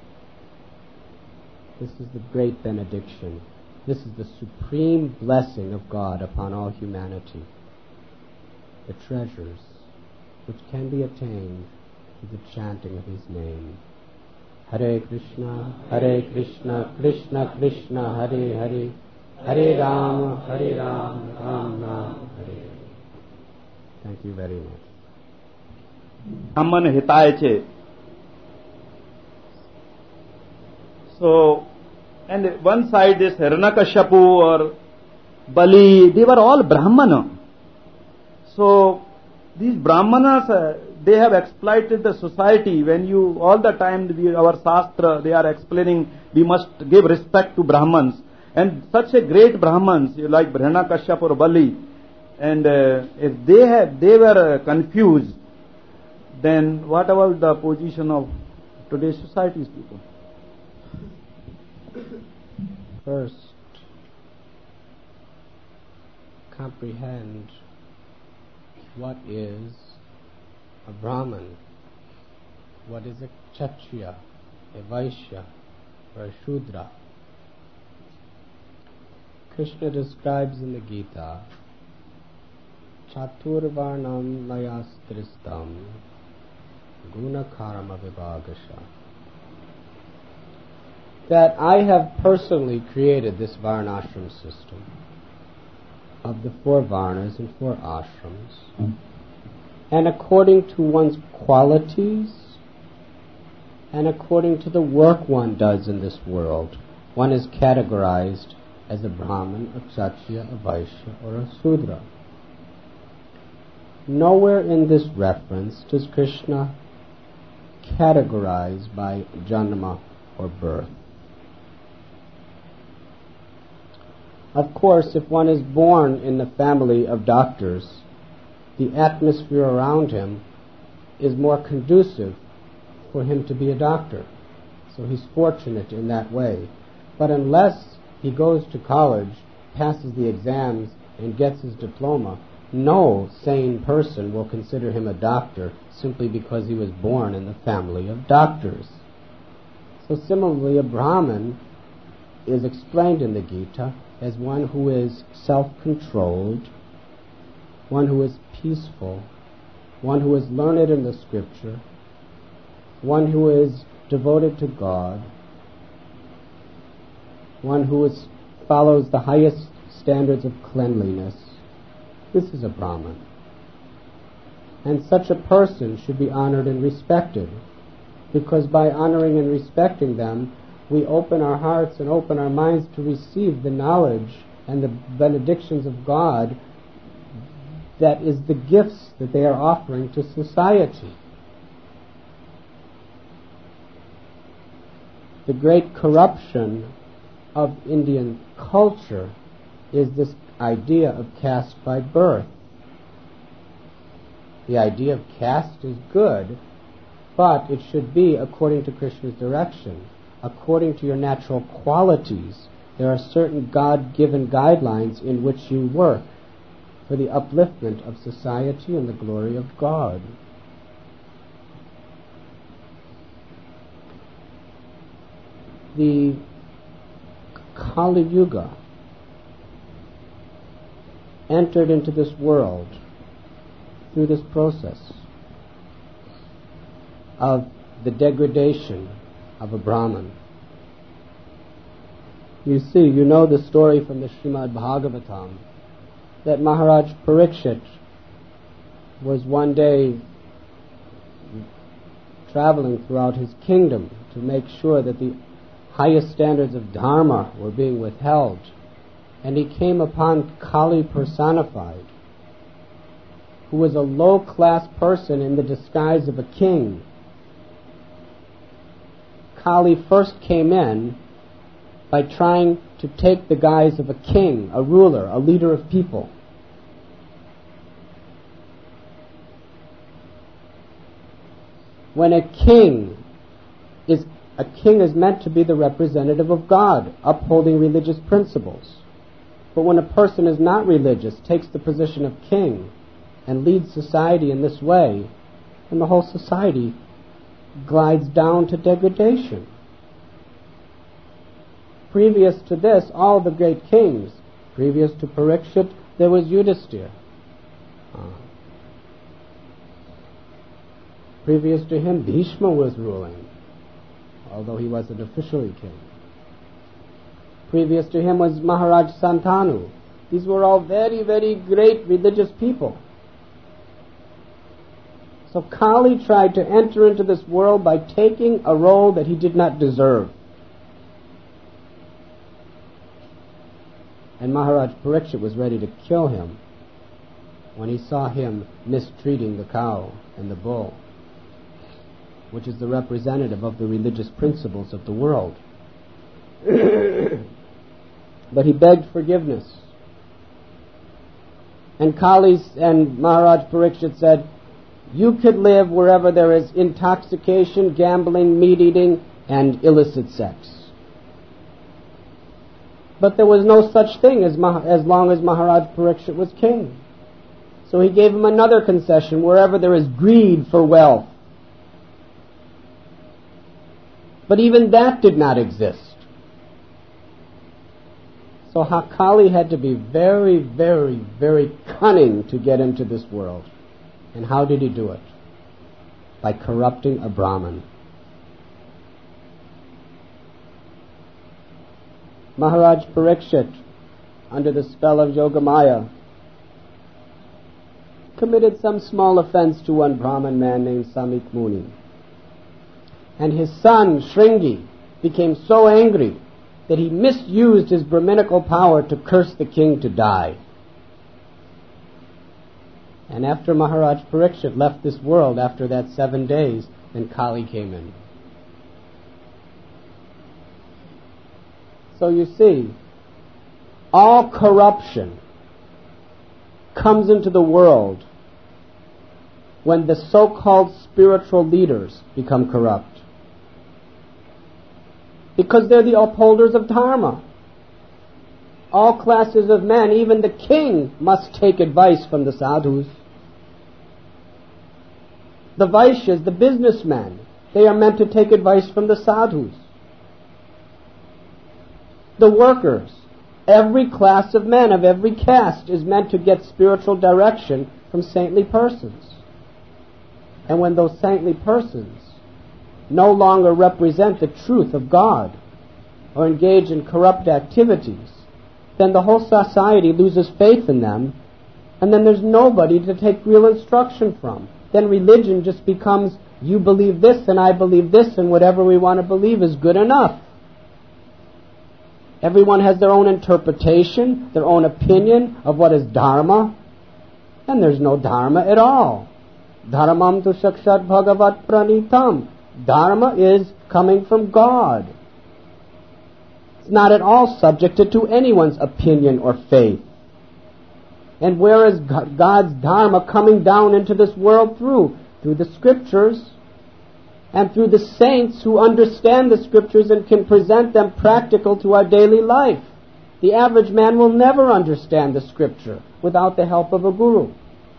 this is the great benediction. This is the supreme blessing of God upon all humanity. The treasures which can be attained through the chanting of His name. Hare Krishna, Krishna Krishna, Hare Hare, Hare Rama, Ram Ram, Hare Hare. Thank you very much. Brahman Hitaye che. So, and one side is Hiranyakashipu or Bali, they were all Brahmana. So, these Brahmanas, they have exploited the society. When you, all the time, our Shastra, they are explaining we must give respect to Brahmans. And such a great Brahmans, like Hiranyakashipu or Bali, and if they were confused, then what about the position of today's society's people? First, comprehend what is a Brahman, what is a Kshatriya, a Vaishya, or a Shudra. Krishna describes in the Gita, Chaturvarnam mayastristam guna karma vibhagasha, that I have personally created this varnashram system of the 4 varnas and 4 ashrams, and according to one's qualities and according to the work one does in this world, one is categorized as a Brahman, a Kshatriya, a Vaishya, or a Shudra. Nowhere in this reference does Krishna categorize by janma or birth. Of course, if one is born in the family of doctors, the atmosphere around him is more conducive for him to be a doctor. So he's fortunate in that way. But unless he goes to college, passes the exams, and gets his diploma, no sane person will consider him a doctor simply because he was born in the family of doctors. So similarly, a Brahman is explained in the Gita as one who is self-controlled, one who is peaceful, one who is learned in the scripture, one who is devoted to God, one who follows the highest standards of cleanliness, This is a Brahman. And such a person should be honored and respected, because by honoring and respecting them, we open our hearts and open our minds to receive the knowledge and the benedictions of God that is the gifts that they are offering to society. The great corruption of Indian culture is this idea of caste by birth. The idea of caste is good, but it should be according to Krishna's direction, according to your natural qualities. There are certain God-given guidelines in which you work for the upliftment of society and the glory of God. The Kali Yuga entered into this world through this process of the degradation of a Brahman. You see, you know the story from the Srimad Bhagavatam that Maharaj Parikshit was one day traveling throughout his kingdom to make sure that the highest standards of Dharma were being withheld, and he came upon Kali personified, who was a low-class person in the disguise of a king. Kali first came in by trying to take the guise of a king, a ruler, a leader of people. When a king is meant to be the representative of God, upholding religious principles. But when a person is not religious, takes the position of king, and leads society in this way, then the whole society glides down to degradation. Previous to this, all the great kings, previous to Parikshit, there was Yudhisthira. Previous to him, Bhishma was ruling, although he wasn't officially king. Previous to him was Maharaj Santanu. These were all very, very great religious people. So Kali tried to enter into this world by taking a role that he did not deserve. And Maharaj Parikshit was ready to kill him when he saw him mistreating the cow and the bull, which is the representative of the religious principles of the world. But he begged forgiveness. And Maharaj Parikshit said, you could live wherever there is intoxication, gambling, meat-eating, and illicit sex. But there was no such thing as long as Maharaj Parikshit was king. So he gave him another concession, wherever there is greed for wealth. But even that did not exist. So Kali had to be very, very, very cunning to get into this world. And how did he do it? By corrupting a Brahman. Maharaj Parikshit, under the spell of Yogamaya, committed some small offense to one Brahman man named Samik Muni. And his son, Shringi, became so angry that he misused his Brahminical power to curse the king to die. And after Maharaj Parikshit left this world, after that 7 days, then Kali came in. So you see, all corruption comes into the world when the so-called spiritual leaders become corrupt. Because they're the upholders of Dharma. All classes of men, even the king, must take advice from the sadhus. The Vaishyas, the businessmen, they are meant to take advice from the sadhus. The workers, every class of men of every caste is meant to get spiritual direction from saintly persons. And when those saintly persons no longer represent the truth of God or engage in corrupt activities, then the whole society loses faith in them And then there's nobody to take real instruction from. Then religion just becomes, you believe this and I believe this, and whatever we want to believe is good enough. Everyone has their own interpretation, their own opinion of what is dharma, and there's no dharma at all. Dharmam tu sakshat bhagavat pranitam. Dharma is coming from God. It's not at all subjected to anyone's opinion or faith. And where is God's dharma coming down into this world through? Through the scriptures and through the saints who understand the scriptures and can present them practical to our daily life. The average man will never understand the scripture without the help of a guru.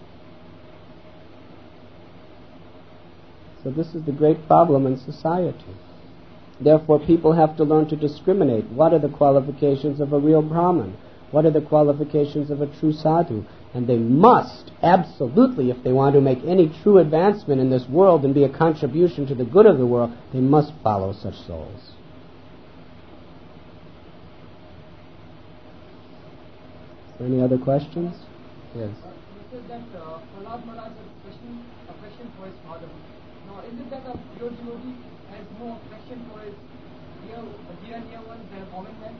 So this is the great problem in society. Therefore, people have to learn to discriminate. What are the qualifications of a real Brahmin? What are the qualifications of a true sadhu? And they must, absolutely, if they want to make any true advancement in this world and be a contribution to the good of the world, they must follow such souls. Is there any other questions? Yes. You said that Prahlad Maharaj has affection for his father. Now, is it that a pure devotee has no affection for his dear near ones, the common men?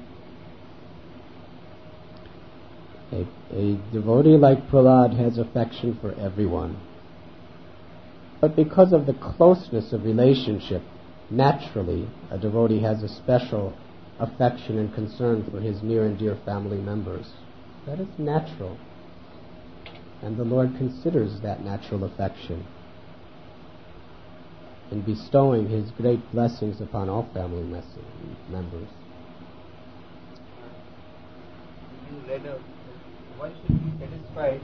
A devotee like Prahlad has affection for everyone. But because of the closeness of relationship, naturally, a devotee has a special affection and concern for his near and dear family members. That is natural. And the Lord considers that natural affection in bestowing His great blessings upon all family members. One should be satisfied.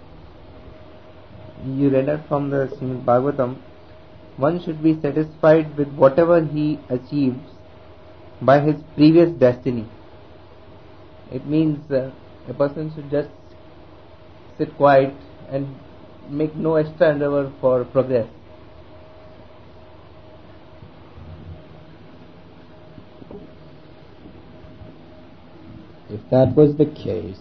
You read out from the Srimad Bhagavatam. One should be satisfied with whatever he achieves by his previous destiny. It means a person should just sit quiet and make no extra endeavor for progress. If that was the case,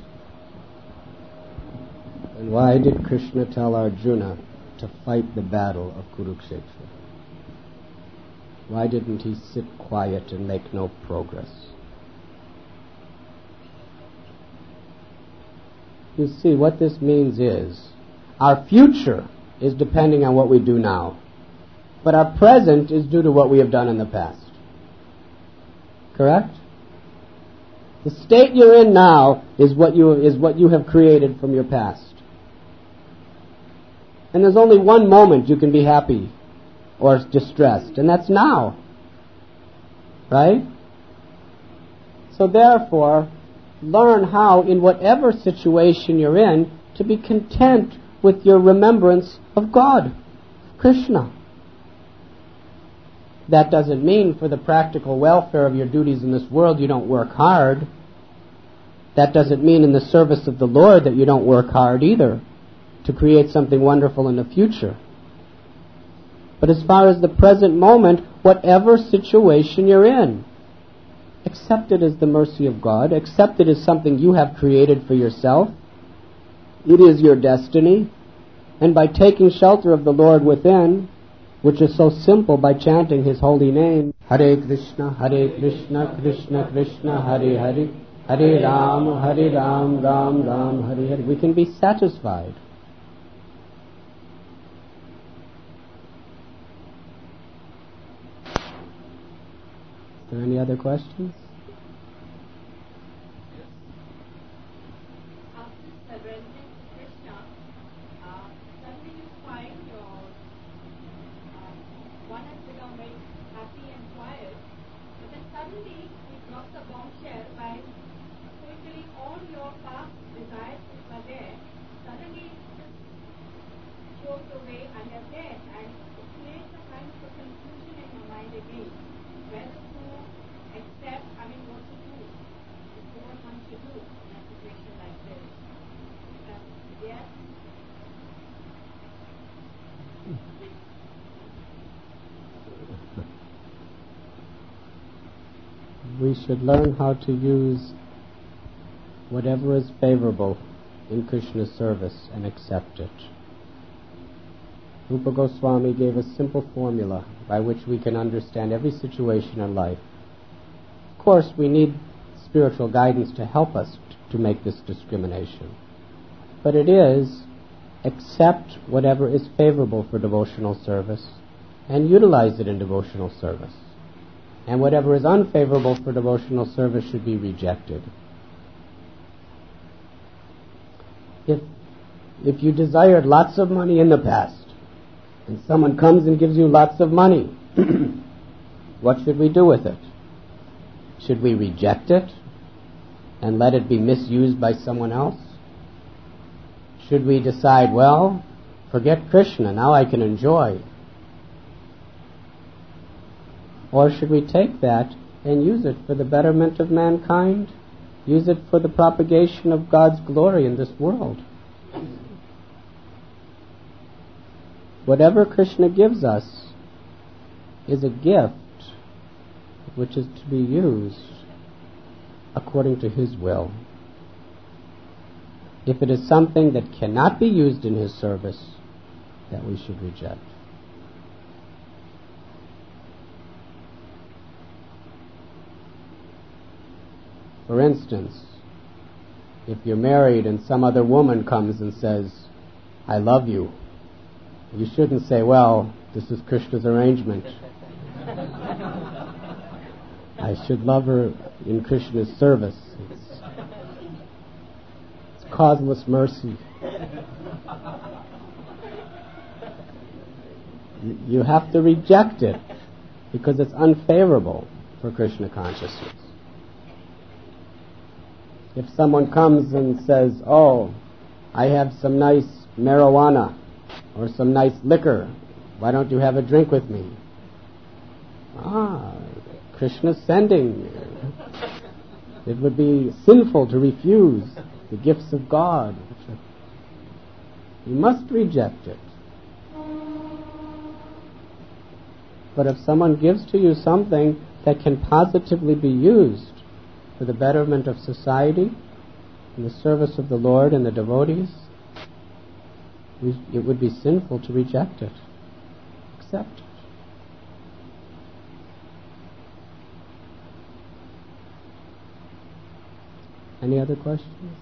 then why did Krishna tell Arjuna to fight the battle of Kurukshetra? Why didn't he sit quiet and make no progress? You see, what this means is, our future is depending on what we do now, but our present is due to what we have done in the past. Correct? The state you're in now is what you have created from your past. And there's only one moment you can be happy or distressed, and that's now. Right? So therefore, learn how, in whatever situation you're in, to be content with your remembrance of God, Krishna. That doesn't mean for the practical welfare of your duties in this world you don't work hard. That doesn't mean in the service of the Lord that you don't work hard either, to create something wonderful in the future. But as far as the present moment, whatever situation you're in, accept it as the mercy of God, accept it as something you have created for yourself. It is your destiny. And by taking shelter of the Lord within, which is so simple, by chanting His holy name, Hare Krishna, Krishna Krishna, Hare Hare, Hare Ram, Ram Ram, Hare Hare, we can be satisfied. Are there any other questions? After surrendering to Krishna, suddenly you find one has become very happy and quiet, but then suddenly he drops a bombshell by fulfilling all your past desires which were there. Suddenly it just shows away and you're there, and it creates a kind of a confusion in your mind again. Whether to accept, what to do, what one should do in a situation like this. Yes? We should learn how to use whatever is favorable in Krishna's service and accept it. Rupa Goswami gave a simple formula by which we can understand every situation in life. Of course, we need spiritual guidance to help us to make this discrimination. But it is accept whatever is favorable for devotional service and utilize it in devotional service. And whatever is unfavorable for devotional service should be rejected. If you desired lots of money in the past, and someone comes and gives you lots of money, what should we do with it? Should we reject it and let it be misused by someone else? Should we decide, well, forget Krishna, now I can enjoy? Or should we take that and use it for the betterment of mankind? Use it for the propagation of God's glory in this world? Whatever Krishna gives us is a gift which is to be used according to His will. If it is something that cannot be used in His service, that we should reject. For instance, if you're married and some other woman comes and says, I love you, you shouldn't say, well, this is Krishna's arrangement. I should love her in Krishna's service. It's causeless mercy. You have to reject it because it's unfavorable for Krishna consciousness. If someone comes and says, oh, I have some nice marijuana or some nice liquor, why don't you have a drink with me? Krishna's sending. It would be sinful to refuse the gifts of God. You must reject it. But if someone gives to you something that can positively be used for the betterment of society, in the service of the Lord and the devotees, it would be sinful to reject it. Accept it. Any other questions?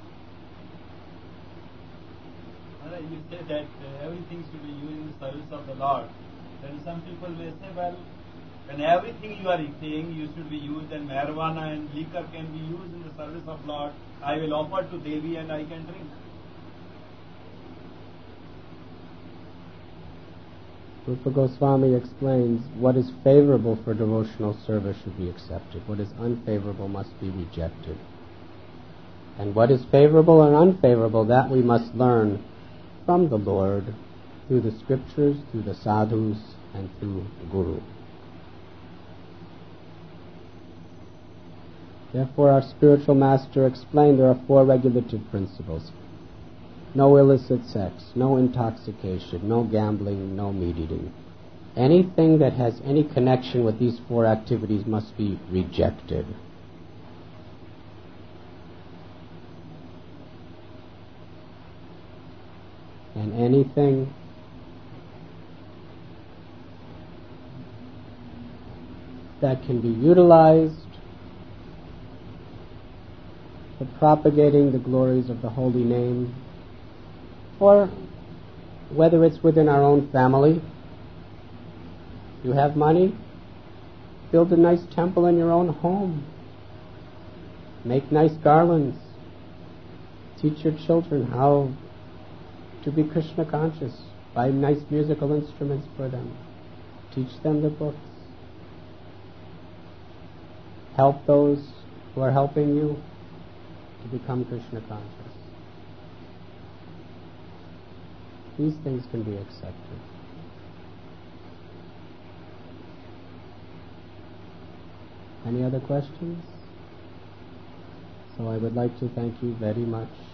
You say that everything should be used in the service of the Lord. Then some people may say, well, when everything you are saying you should be used and marijuana and liquor can be used in the service of Lord, I will offer to Devi and I can drink. Rupa Goswami explains what is favorable for devotional service should be accepted. What is unfavorable must be rejected. And what is favorable and unfavorable, that we must learn from the Lord through the scriptures, through the sadhus, and through Guru. Therefore, our spiritual master explained there are 4 regulative principles. No illicit sex, no intoxication, no gambling, no meat eating. Anything that has any connection with these 4 activities must be rejected. And anything that can be utilized for propagating the glories of the holy name, or whether it's within our own family. You have money, build a nice temple in your own home. Make nice garlands. Teach your children how to be Krishna conscious. Buy nice musical instruments for them. Teach them the books. Help those who are helping you to become Krishna conscious. These things can be accepted. Any other questions? So I would like to thank you very much